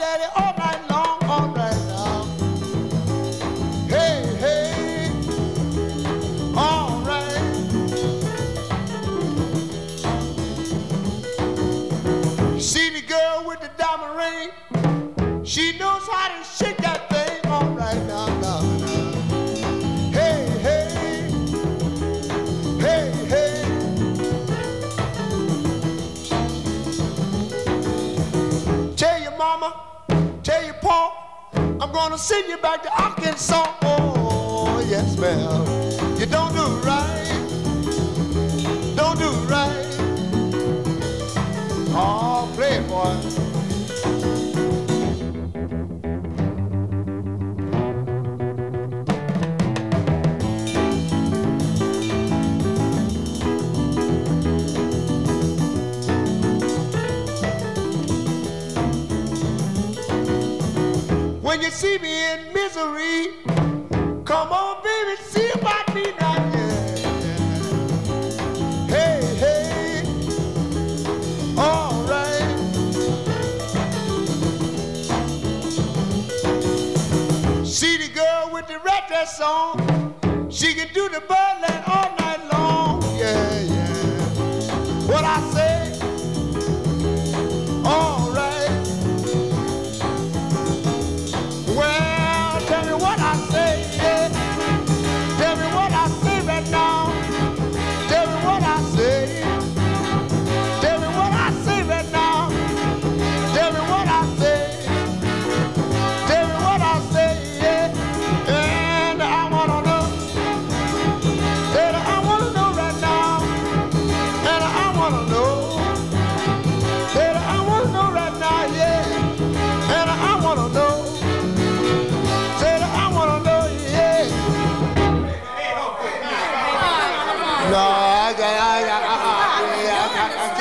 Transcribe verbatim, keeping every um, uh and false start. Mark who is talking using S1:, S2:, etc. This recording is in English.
S1: daddy all night long, all night long. Hey, hey, all right. See the girl with the diamond ring? She knows how to shake that thing all right now, now, now. Hey, hey, hey, hey. Tell your mama, tell your pa, I'm gonna send you back to Arkansas. Oh, yes, ma'am. You don't do right, don't do right. Oh, play it, boy. When you see me in misery, come on, baby, see about me now, yeah. Hey, hey, all right. See the girl with the red dress on, she can do the birdland all night long, yeah, yeah. What I say, all right. Well, tell me what I say, yeah. Tell me what I say right now. Tell me what I say. Tell me what I say right now. Tell me what I say. Tell me what I say, yeah. And I wanna know. And I wanna know right now. And I wanna know. And I wanna know right now, yeah. And I wanna know. No, I got, I got, I got, I got, I got, I got.